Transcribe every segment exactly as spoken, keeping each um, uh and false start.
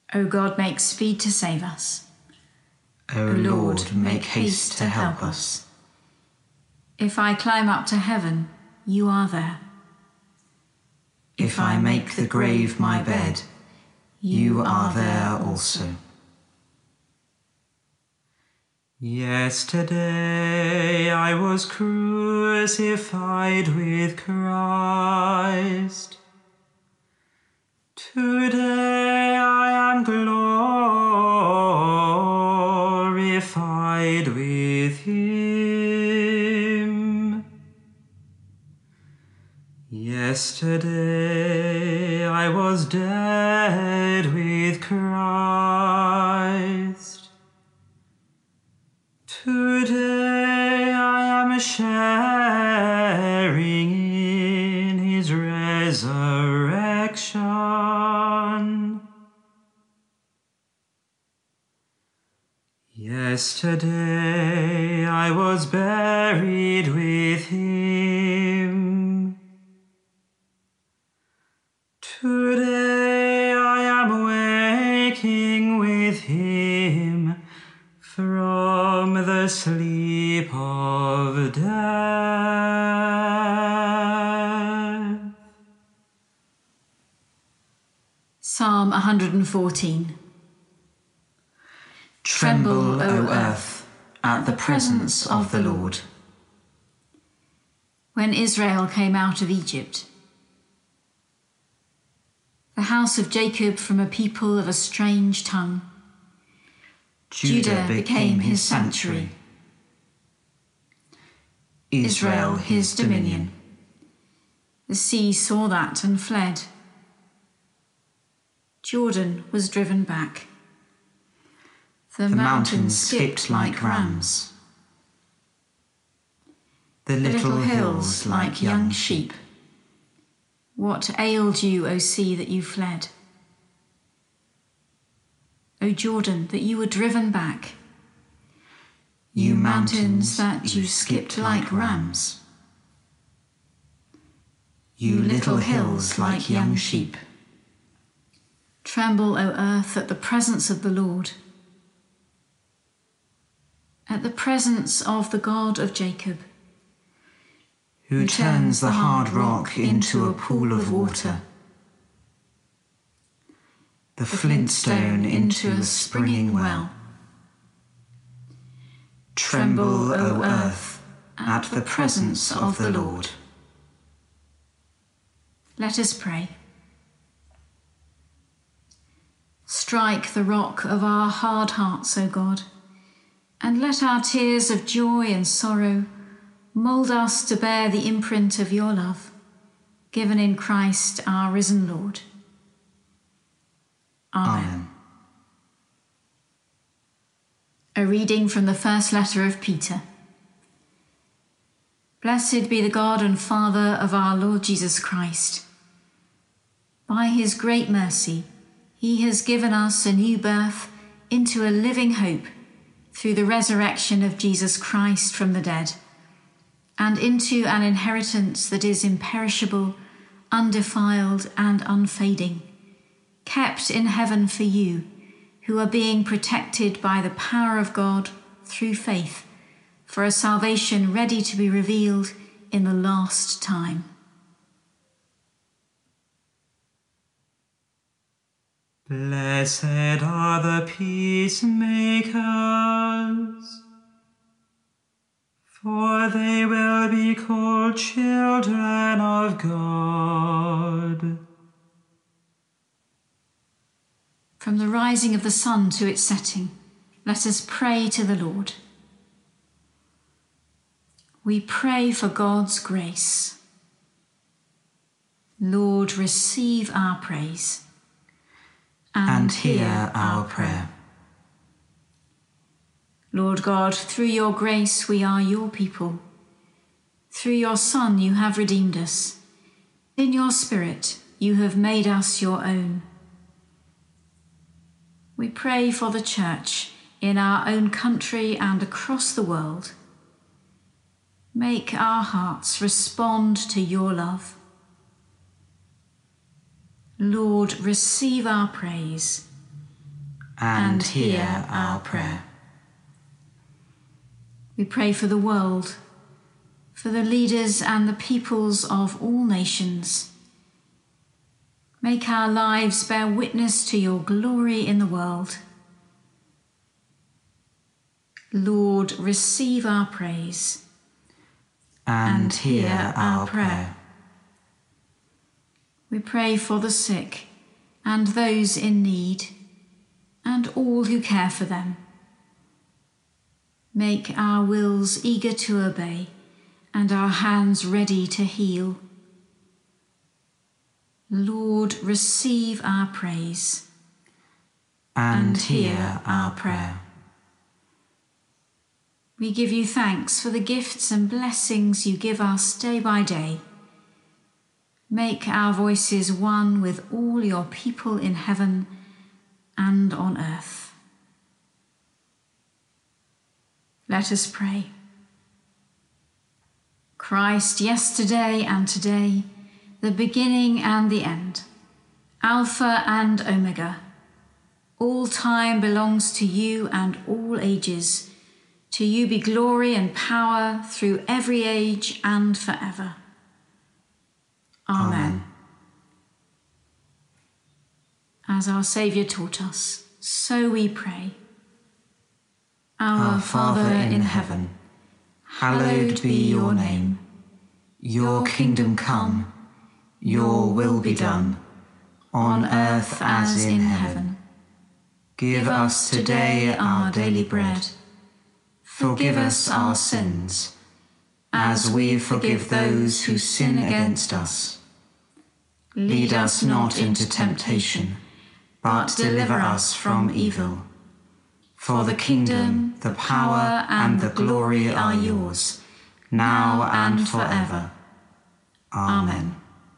O God, make speed to save us. O Lord, make haste to help us. If I climb up to heaven, you are there. If I make the grave my bed, you are there also. Yesterday I was crucified with Christ. Today I am glorified with him. Yesterday I was dead with Christ. Today I am sharing in his resurrection. Yesterday I was buried with him. Today I am waking with him from the sleep of death. Psalm one hundred fourteen. Tremble, O earth, at the presence of the Lord. When Israel came out of Egypt, the house of Jacob from a people of a strange tongue, Judah became his sanctuary, Israel his dominion. The sea saw that and fled. Jordan was driven back. The, The mountains, mountains skipped skipped like rams, the The little hills like young sheep. What ailed you, O sea, that you fled? O Jordan, that you were driven back? You mountains that you skipped like rams, you little hills like young sheep. Tremble, O earth, at the presence of the Lord, at the presence of the God of Jacob, Who turns the hard rock into a pool of water, the flint stone into a springing well. Tremble, O earth, at the presence of the Lord. Let us pray. Strike the rock of our hard hearts, O God, and let our tears of joy and sorrow mould us to bear the imprint of your love, given in Christ our risen Lord. Amen. Amen. A reading from the first letter of Peter. Blessed be the God and Father of our Lord Jesus Christ. By his great mercy, he has given us a new birth into a living hope through the resurrection of Jesus Christ from the dead, and into an inheritance that is imperishable, undefiled, and unfading, kept in heaven for you, who are being protected by the power of God through faith, for a salvation ready to be revealed in the last time. Blessed are the peacemakers, for they will be called children of God. From the rising of the sun to its setting, let us pray to the Lord. We pray for God's grace. Lord, receive our praise And hear our prayer. Lord God, through your grace we are your people. Through your Son you have redeemed us. In your Spirit you have made us your own. We pray for the Church in our own country and across the world. Make our hearts respond to your love. Lord, receive our praise and hear our prayer. We pray for the world, for the leaders and the peoples of all nations. Make our lives bear witness to your glory in the world. Lord, receive our praise and hear our prayer. We pray for the sick and those in need, and all who care for them. Make our wills eager to obey, and our hands ready to heal. Lord, receive our praise and hear our prayer. We give you thanks for the gifts and blessings you give us day by day. Make our voices one with all your people in heaven and on earth. Let us pray. Christ, yesterday and today, the beginning and the end, Alpha and Omega. All time belongs to you and all ages. To you be glory and power through every age and forever. Amen. Amen. As our Saviour taught us, so we pray. Our Father in heaven, hallowed be your name. Your kingdom come, your will be done, on earth as in heaven. Give us today our daily bread. Forgive us our sins, as we forgive those who sin against us. Lead us not into temptation, but deliver us from evil. For the kingdom, the power, and the glory are yours, now and forever. Amen.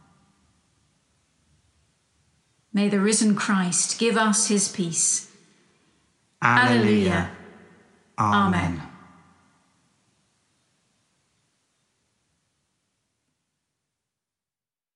May the risen Christ give us his peace. Alleluia. Amen.